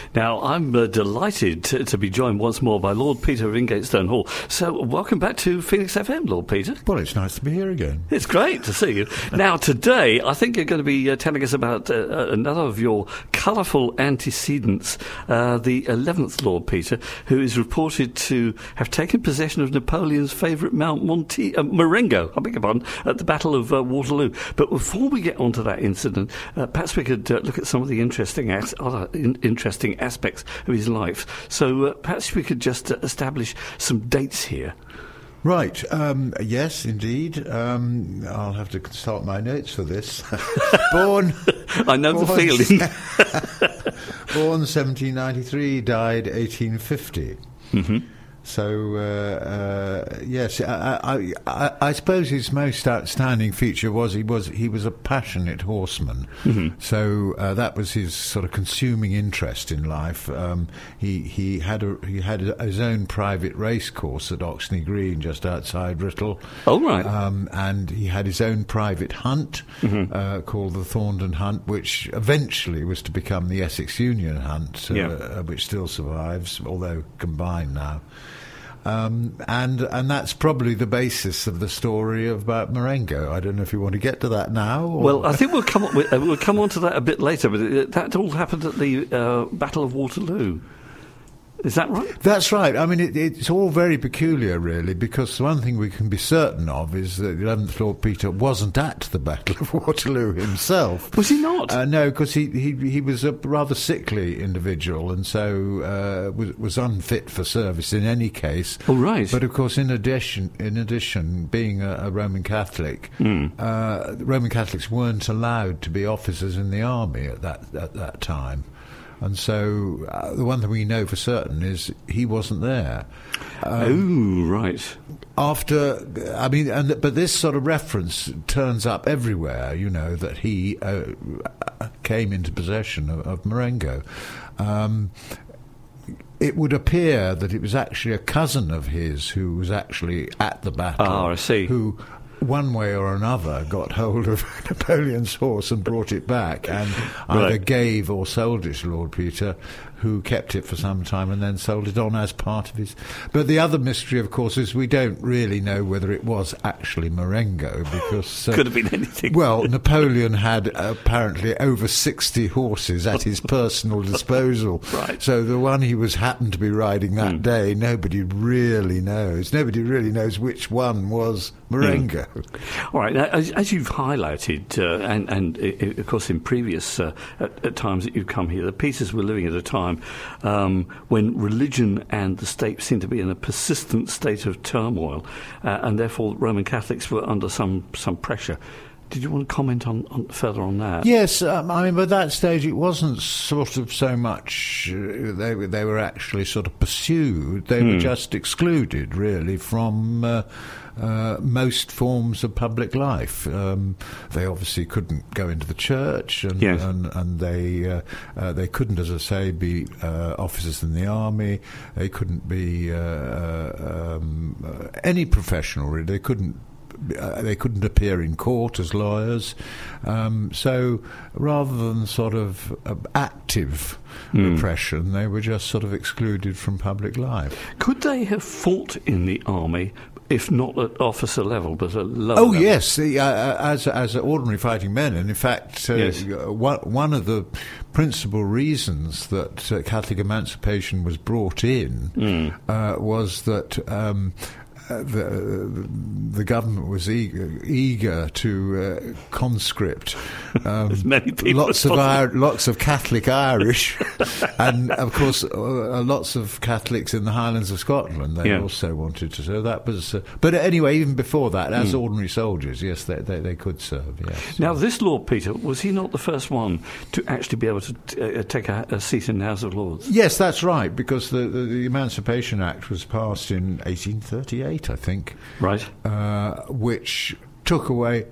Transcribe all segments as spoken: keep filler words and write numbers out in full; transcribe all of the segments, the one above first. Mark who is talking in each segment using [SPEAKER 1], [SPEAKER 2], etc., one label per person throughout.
[SPEAKER 1] Now, I'm uh, delighted to, to be joined once more by Lord Peter of Ingatestone Hall. So, welcome back to Phoenix F M, Lord Peter.
[SPEAKER 2] Well, it's nice to be here again.
[SPEAKER 1] It's great to see you. Now, today, I think you're going to be uh, telling us about uh, another of your colourful antecedents, uh, the eleventh Lord Peter, who is reported to have taken possession of Napoleon's favourite Mount Monte, uh, Marengo, I beg your pardon, at the Battle of uh, Waterloo. But before we get on to that incident, uh, perhaps we could uh, look at some of the interesting as- other in- interesting aspects of his life. So uh, perhaps we could just uh, establish some dates here.
[SPEAKER 2] Right, um, yes, indeed. Um, I'll have to consult my notes for this. born...
[SPEAKER 1] I know
[SPEAKER 2] born,
[SPEAKER 1] the feeling.
[SPEAKER 2] Born seventeen ninety-three, died eighteen fifty.
[SPEAKER 1] Mm-hmm.
[SPEAKER 2] So, uh, uh, yes, I, I, I, I suppose his most outstanding feature was he was he was a passionate horseman. Mm-hmm. So uh, that was his sort of consuming interest in life. Um, he he had a, he had his own private race course at Oxney Green, just outside Writtle.
[SPEAKER 1] Oh, right.
[SPEAKER 2] Um, and he had his own private hunt mm-hmm. uh, called the Thorndon Hunt, which eventually was to become the Essex Union Hunt, uh,
[SPEAKER 1] yeah.
[SPEAKER 2] uh, which still survives, although combined now. Um, and and that's probably the basis of the story about Marengo. I don't know if you want to get to that now. Or?
[SPEAKER 1] Well, I think we'll come on, we'll come on to that a bit later. But it, that all happened at the uh, Battle of Waterloo. Is that right?
[SPEAKER 2] That's right. I mean, it, it's all very peculiar, really, because one thing we can be certain of is that the eleventh Lord Peter wasn't at the Battle of Waterloo himself.
[SPEAKER 1] Was he not?
[SPEAKER 2] Uh, no, because he, he he was a rather sickly individual, and so uh, was, was unfit for service in any case.
[SPEAKER 1] Oh, right.
[SPEAKER 2] But of course, in addition, in addition, being a, a Roman Catholic, mm. uh, Roman Catholics weren't allowed to be officers in the army at that at that time. And so uh, the one thing we know for certain is he wasn't there.
[SPEAKER 1] Um, oh, right.
[SPEAKER 2] After, I mean, and but this sort of reference turns up everywhere, you know, that he uh, came into possession of, of Marengo. Um, it would appear that it was actually a cousin of his who was actually at the battle.
[SPEAKER 1] Ah, I see.
[SPEAKER 2] Who, one way or another, got hold of Napoleon's horse and brought it back, and either
[SPEAKER 1] right.
[SPEAKER 2] gave or sold it to Lord Peter, who kept it for some time and then sold it on as part of his... But the other mystery, of course, is we don't really know whether it was actually Marengo, because... Uh,
[SPEAKER 1] Could have been anything.
[SPEAKER 2] Well, Napoleon had apparently over sixty horses at his personal disposal.
[SPEAKER 1] Right.
[SPEAKER 2] So the one he was happened to be riding that mm. day, nobody really knows. Nobody really knows which one was Marengo.
[SPEAKER 1] Mm. All right. Now, as, as you've highlighted, uh, and, and uh, of course in previous uh, at, at times that you've come here, the Peters were living at a time um, when religion and the state seemed to be in a persistent state of turmoil, uh, and therefore Roman Catholics were under some, some pressure. Did you want to comment on, on further on that?
[SPEAKER 2] Yes, um, I mean, by that stage it wasn't sort of so much uh, they were they were actually sort of pursued. They mm. were just excluded, really, from uh, uh, most forms of public life. Um, they obviously couldn't go into the church, and
[SPEAKER 1] yes.
[SPEAKER 2] and, and they uh, uh, they couldn't, as I say, be uh, officers in the army. They couldn't be uh, uh, um, uh, any professional, really. They couldn't. Uh, they couldn't appear in court as lawyers, um, so rather than sort of uh, active mm. repression, they were just sort of excluded from public life.
[SPEAKER 1] Could they have fought in the army, if not at officer level, but at lower
[SPEAKER 2] Oh,
[SPEAKER 1] level?
[SPEAKER 2] yes, the, uh, as as ordinary fighting men, and in fact, uh,
[SPEAKER 1] yes.
[SPEAKER 2] one, one of the principal reasons that uh, Catholic emancipation was brought in mm. uh, was that um, Uh, the the government was eager, eager to uh, conscript um,
[SPEAKER 1] as many people
[SPEAKER 2] lots
[SPEAKER 1] as
[SPEAKER 2] of Ir- lots of Catholic Irish, and of course uh, lots of Catholics in the Highlands of Scotland. They
[SPEAKER 1] yeah.
[SPEAKER 2] also wanted to serve. That was, uh, but anyway, even before that, as mm. ordinary soldiers, yes, they they, they could serve. Yes.
[SPEAKER 1] Now, this Lord Peter, was he not the first one to actually be able to t- uh, take a, a seat in the House of Lords?
[SPEAKER 2] Yes, that's right, because the, the, the Emancipation Act was passed in eighteen thirty-eight. I think.
[SPEAKER 1] Right.
[SPEAKER 2] Uh, which took away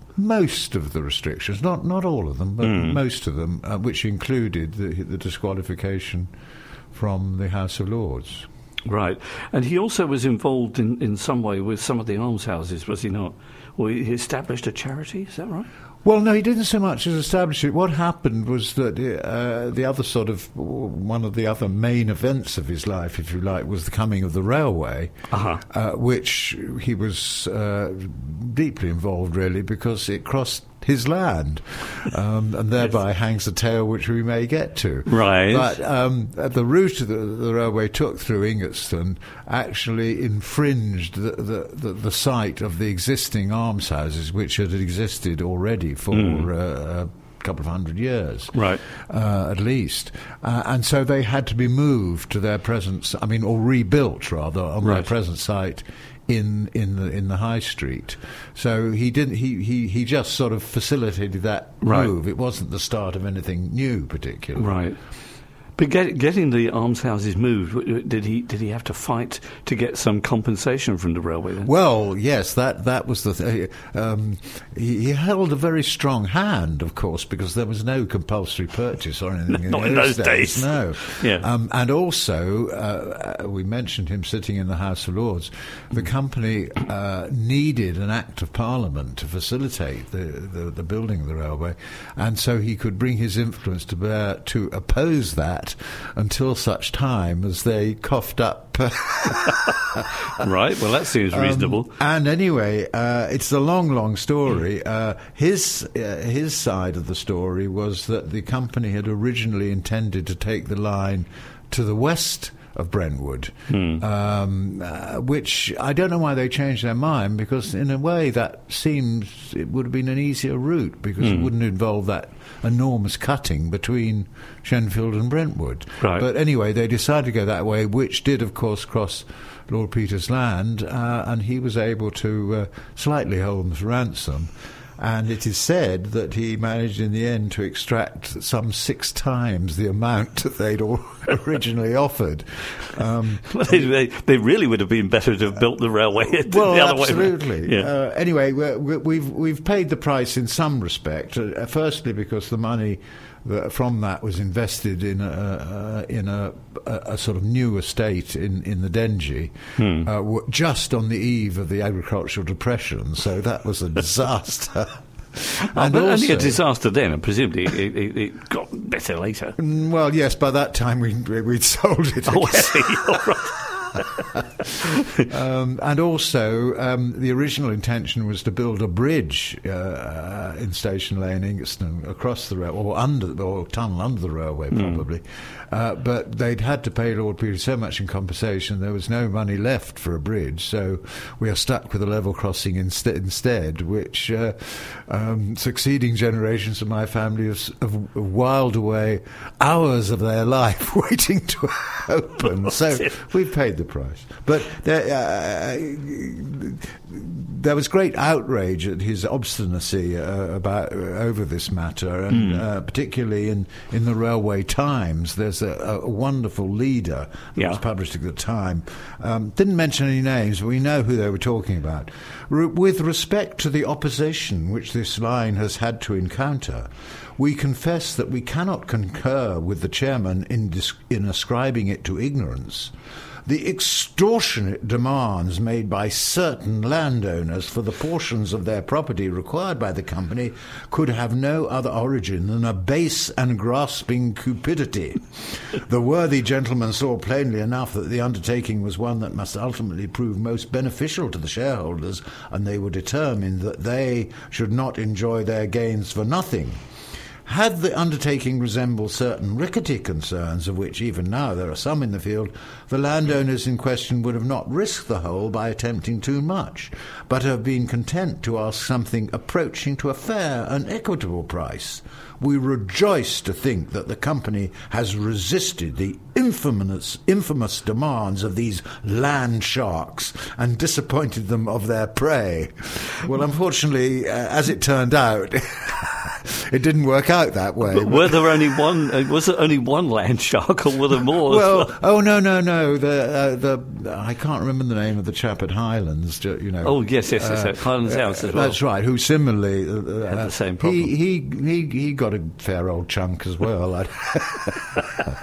[SPEAKER 2] most of the restrictions, not not all of them, but mm. most of them, uh, which included the, the disqualification from the House of Lords.
[SPEAKER 1] Right. And he also was involved in, in some way with some of the almshouses, was he not? Well, he established a charity, is that right?
[SPEAKER 2] Well, no, he didn't so much as establish it. What happened was that uh, the other sort of, one of the other main events of his life, if you like, was the coming of the railway,
[SPEAKER 1] uh-huh.
[SPEAKER 2] uh, which he was uh, deeply involved, really, because it crossed his land, um, and thereby yes. hangs a tale which we may get to.
[SPEAKER 1] Right.
[SPEAKER 2] But um, the route that the railway took through Ingatstone actually infringed the, the, the, the site of the existing almshouses, which had existed already for mm. uh, a couple of hundred years,
[SPEAKER 1] right,
[SPEAKER 2] uh, at least. Uh, and so they had to be moved to their present, I mean, or rebuilt, rather, on right. their present site in in the in the high street. So he didn't he he, he just sort of facilitated that
[SPEAKER 1] right.
[SPEAKER 2] move. It wasn't the start of anything new particularly.
[SPEAKER 1] Right. But get, getting the almshouses moved, did he did he have to fight to get some compensation from the railway then?
[SPEAKER 2] Well, yes, that that was the thing. Um, he, he held a very strong hand, of course, because there was no compulsory purchase or anything.
[SPEAKER 1] Not
[SPEAKER 2] in,
[SPEAKER 1] in those
[SPEAKER 2] days.
[SPEAKER 1] days.
[SPEAKER 2] No.
[SPEAKER 1] Yeah.
[SPEAKER 2] Um, and also, uh, we mentioned him sitting in the House of Lords. The company uh, needed an Act of Parliament to facilitate the, the, the building of the railway, and so he could bring his influence to bear to oppose that until such time as they coughed up.
[SPEAKER 1] Right, well, that seems reasonable.
[SPEAKER 2] Um, and anyway, uh, it's a long, long story. Uh, his uh, his side of the story was that the company had originally intended to take the line to the west of Brentwood, hmm. um, uh, which I don't know why they changed their mind, because in a way that seems it would have been an easier route, because hmm. it wouldn't involve that enormous cutting between Shenfield and Brentwood.
[SPEAKER 1] Right.
[SPEAKER 2] But anyway, they decided to go that way, which did, of course, cross Lord Peter's land, uh, and he was able to uh, slightly hold them to ransom. And it is said that he managed in the end to extract some six times the amount that they'd originally offered. Um,
[SPEAKER 1] well, they, they, they really would have been better to have built the railway
[SPEAKER 2] well,
[SPEAKER 1] the other
[SPEAKER 2] absolutely.
[SPEAKER 1] way. Yeah.
[SPEAKER 2] Uh, anyway, we're, we've we've paid the price in some respect. Uh, firstly, because the money that from that was invested in a uh, in a, a, a sort of new estate in, in the Dengie, hmm. uh, w- just on the eve of the agricultural depression. So that was a disaster.
[SPEAKER 1] And oh, only a disaster then, and presumably it, it, it got better later.
[SPEAKER 2] Well, yes, by that time we, we'd sold it.
[SPEAKER 1] Oh, I see. All right.
[SPEAKER 2] um, and also, um, the original intention was to build a bridge uh, in Station Lane, Ingatstone, across the railway, or under, or tunnel under the railway, probably. Mm. Uh, but they'd had to pay Lord Peter so much in compensation, there was no money left for a bridge, so we are stuck with a level crossing inst- instead, which uh, um, succeeding generations of my family have, have wiled away hours of their life waiting to open. So we've paid the price. But there, uh, there was great outrage at his obstinacy uh, about uh, over this matter, and mm. uh, particularly in, in the Railway Times. There's a, a wonderful leader that yeah. was published at the time. Um, didn't mention any names, but we know who they were talking about. Re- with respect to the opposition which this line has had to encounter, we confess that we cannot concur with the chairman in, dis- in ascribing it to ignorance. The extortionate demands made by certain landowners for the portions of their property required by the company could have no other origin than a base and grasping cupidity. The worthy gentleman saw plainly enough that the undertaking was one that must ultimately prove most beneficial to the shareholders, and they were determined that they should not enjoy their gains for nothing. Had the undertaking resembled certain rickety concerns, of which even now there are some in the field, the landowners in question would have not risked the whole by attempting too much, but have been content to ask something approaching to a fair and equitable price. We rejoice to think that the company has resisted the infamous, infamous demands of these land sharks and disappointed them of their prey. Well, unfortunately, uh, as it turned out, it didn't work out that way.
[SPEAKER 1] But were there only one? Uh, was there only one land shark, or were there more?
[SPEAKER 2] Well, well? oh no, no, no. The uh, the I can't remember the name of the chap at Highlands. You know.
[SPEAKER 1] Oh yes, yes, yes. Uh, Highlands House as well.
[SPEAKER 2] That's right. Who similarly uh,
[SPEAKER 1] had the same problem.
[SPEAKER 2] He he he he got a fair old chunk as well.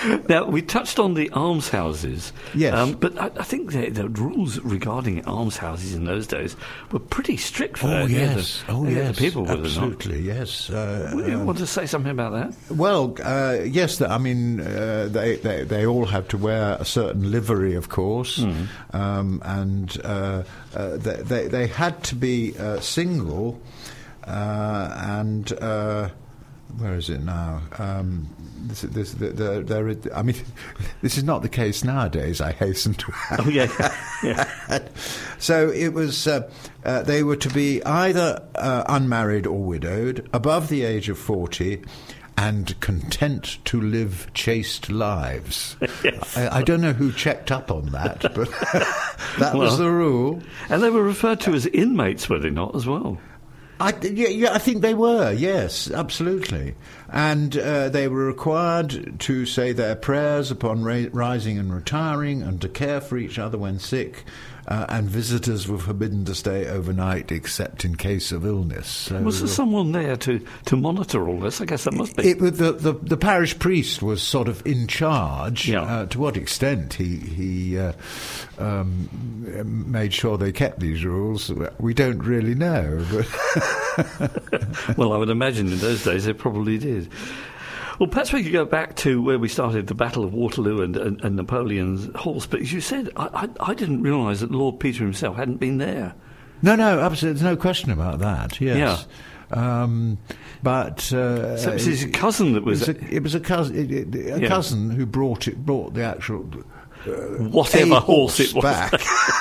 [SPEAKER 1] Now, we touched on the almshouses.
[SPEAKER 2] Yes.
[SPEAKER 1] Um, but I, I think the, the rules regarding almshouses in those days were pretty strict for
[SPEAKER 2] Oh,
[SPEAKER 1] that.
[SPEAKER 2] yes.
[SPEAKER 1] The,
[SPEAKER 2] oh, yes.
[SPEAKER 1] The people, were
[SPEAKER 2] absolutely, yes. Uh,
[SPEAKER 1] Would you
[SPEAKER 2] um,
[SPEAKER 1] want to say something about that?
[SPEAKER 2] Well, uh, yes, I mean, uh, they, they they all have to wear a certain livery, of course, mm. um, and uh, uh, they, they, they had to be uh, single, uh, and... Uh, Where is it now? Um, this, this, the, the, there, I mean, this is not the case nowadays, I hasten to add.
[SPEAKER 1] Oh, yeah. yeah.
[SPEAKER 2] So it was, uh, uh, they were to be either uh, unmarried or widowed, above the age of forty, and content to live chaste lives.
[SPEAKER 1] Yes.
[SPEAKER 2] I, I don't know who checked up on that, but that
[SPEAKER 1] well,
[SPEAKER 2] was the rule.
[SPEAKER 1] And they were referred to as inmates, were they not, as well?
[SPEAKER 2] I, yeah, yeah, I think they were, yes, absolutely. And uh, they were required to say their prayers upon ra- rising and retiring, and to care for each other when sick, uh, and visitors were forbidden to stay overnight except in case of illness. So,
[SPEAKER 1] was there someone there to, to monitor all this? I guess that must be.
[SPEAKER 2] It, the, the, the parish priest was sort of in charge.
[SPEAKER 1] Yeah.
[SPEAKER 2] Uh, to what extent he, he uh, um, made sure they kept these rules, we don't really know. But
[SPEAKER 1] well, I would imagine in those days they probably did. Well, perhaps we could go back to where we started, the Battle of Waterloo and, and, and Napoleon's horse. But as you said, I, I, I didn't realise that Lord Peter himself hadn't been there.
[SPEAKER 2] No, no, absolutely. There's no question about that, yes. Yeah. Um, but uh,
[SPEAKER 1] so it was his cousin that was...
[SPEAKER 2] It was a, it was a cousin, it, it, a yeah. cousin who brought it, brought the actual... Uh,
[SPEAKER 1] Whatever horse, horse it was.
[SPEAKER 2] Back.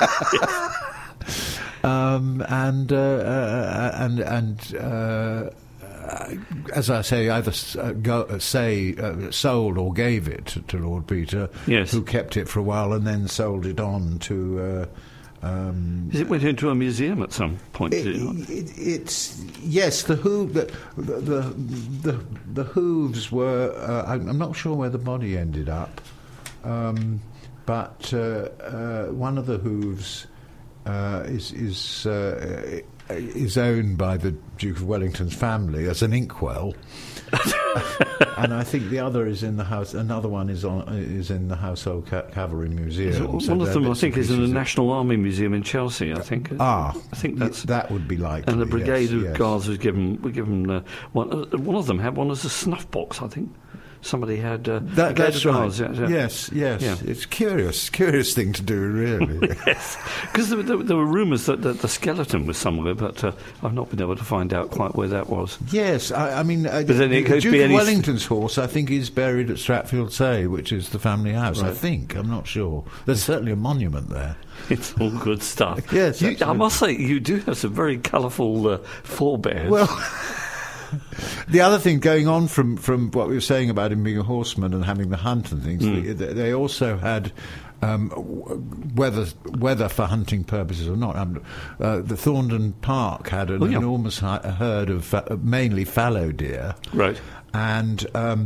[SPEAKER 2] um, and, uh, uh, and, and... Uh, Uh, as I say, either uh, go, uh, say uh, sold or gave it to, to Lord Peter,
[SPEAKER 1] yes.
[SPEAKER 2] who kept it for a while and then sold it on to. Uh, um,
[SPEAKER 1] Is it went into a museum at some point?
[SPEAKER 2] It,
[SPEAKER 1] did it not?
[SPEAKER 2] It, it's yes. The hoo the the the, the, the hooves were. Uh, I'm, I'm not sure where the body ended up, um, but uh, uh, one of the hooves uh, is is. Uh, is owned by the Duke of Wellington's family as an inkwell, and I think the other is in the house. Another one is on is in the Household Ca- Cavalry Museum.
[SPEAKER 1] So
[SPEAKER 2] so
[SPEAKER 1] one of them, I think, is in the
[SPEAKER 2] of
[SPEAKER 1] National Army Museum in Chelsea. I think.
[SPEAKER 2] Ah,
[SPEAKER 1] I think that's
[SPEAKER 2] that would be likely.
[SPEAKER 1] And the Brigade
[SPEAKER 2] yes,
[SPEAKER 1] of
[SPEAKER 2] yes.
[SPEAKER 1] Guards was given. Were given uh, one. Uh, one of them had one as a snuff box. I think. Somebody had uh,
[SPEAKER 2] that, that's right.
[SPEAKER 1] Guards, yeah, yeah.
[SPEAKER 2] Yes, yes.
[SPEAKER 1] Yeah.
[SPEAKER 2] It's curious, curious thing to do, really.
[SPEAKER 1] Yes, because there, there, there were rumours that, that the skeleton was somewhere, but uh, I've not been able to find out quite where that was.
[SPEAKER 2] Yes, I, I mean, uh,
[SPEAKER 1] but then it
[SPEAKER 2] the
[SPEAKER 1] could
[SPEAKER 2] Duke
[SPEAKER 1] be
[SPEAKER 2] of
[SPEAKER 1] any
[SPEAKER 2] Wellington's horse, I think, is buried at Stratfield Say, which is the family house. Right. I think. I'm not sure. There's certainly a monument there.
[SPEAKER 1] It's all good stuff.
[SPEAKER 2] Yes,
[SPEAKER 1] you, I must say, you do have some very colourful uh, forebears.
[SPEAKER 2] Well. The other thing going on from, from what we were saying about him being a horseman and having the hunt and things, mm. they, they also had, um, whether whether for hunting purposes or not, um, uh, the Thorndon Park had an oh, yeah. enormous herd of fa- mainly fallow deer.
[SPEAKER 1] Right.
[SPEAKER 2] And um,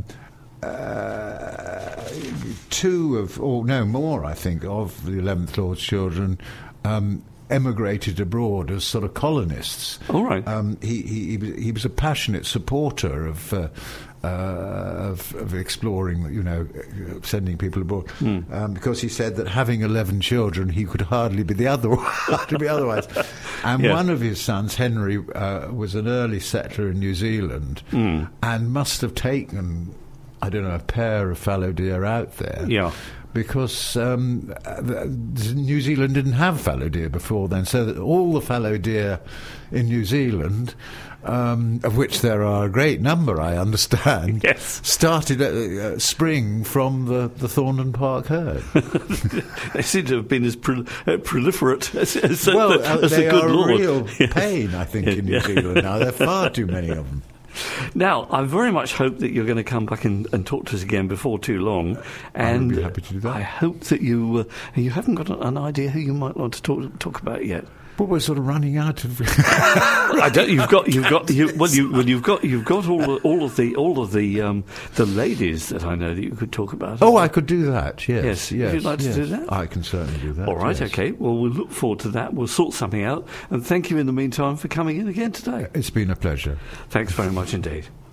[SPEAKER 2] uh, two of, or no more, I think, of the eleventh Lord's children um, emigrated abroad as sort of colonists.
[SPEAKER 1] All right.
[SPEAKER 2] Um, he, he he was a passionate supporter of uh, uh, of, of exploring, you know, sending people abroad, mm. um, because he said that having eleven children, he could hardly be the other hardly be otherwise. And yeah. one of his sons, Henry, uh, was an early settler in New Zealand, mm. and must have taken, I don't know, a pair of fallow deer out there.
[SPEAKER 1] Yeah.
[SPEAKER 2] Because um, New Zealand didn't have fallow deer before then, so that all the fallow deer in New Zealand, um, of which there are a great number, I understand,
[SPEAKER 1] yes.
[SPEAKER 2] started at uh, spring from the, the Thorndon Park herd.
[SPEAKER 1] They seem to have been as pro- uh, proliferate as, as,
[SPEAKER 2] well,
[SPEAKER 1] the, as
[SPEAKER 2] they
[SPEAKER 1] the good
[SPEAKER 2] are
[SPEAKER 1] Lord.
[SPEAKER 2] a real pain, I think, in New
[SPEAKER 1] yeah.
[SPEAKER 2] Zealand now. There are far too many of them.
[SPEAKER 1] Now, I very much hope that you're going to come back and, and talk to us again before too long. And
[SPEAKER 2] I would be happy to do that.
[SPEAKER 1] I hope that you uh, you haven't got an idea who you might want to talk talk about yet.
[SPEAKER 2] But we're sort of running out of.
[SPEAKER 1] I don't. You've got. You've got. You, well, you, well, you've got. You've got all the, all of the all of the um, the ladies that I know that you could talk about.
[SPEAKER 2] Oh, I could do that. Yes.
[SPEAKER 1] Yes.
[SPEAKER 2] yes
[SPEAKER 1] Would you like
[SPEAKER 2] yes.
[SPEAKER 1] to do that?
[SPEAKER 2] I can certainly do that.
[SPEAKER 1] All right.
[SPEAKER 2] Yes.
[SPEAKER 1] Okay. Well, we'll look forward to that. We'll sort something out. And thank you in the meantime for coming in again today.
[SPEAKER 2] It's been a pleasure.
[SPEAKER 1] Thanks very much indeed.